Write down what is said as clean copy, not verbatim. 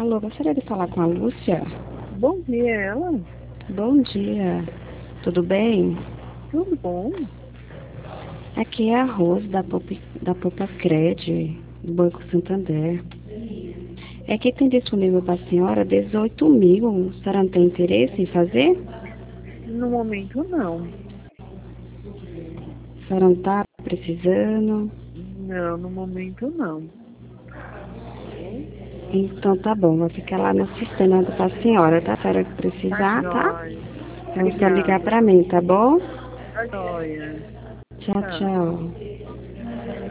Alô, gostaria de falar com a Lúcia? Bom dia, ela. Bom dia, tudo bem? Tudo bom? Aqui é a Rose da Poupa Cred, do Banco Santander. É que tem disponível para a senhora 18 mil. A senhora não tem interesse em fazer? No momento, não. A senhora não está precisando? Não, no momento, não. Então tá bom, vai ficar lá no sistema para a senhora, tá? Se a senhora Tá precisar, tá? jóia. É só ligar Obrigada. para mim, tá bom? Tá jóia. Tchau, Tchau. tchau.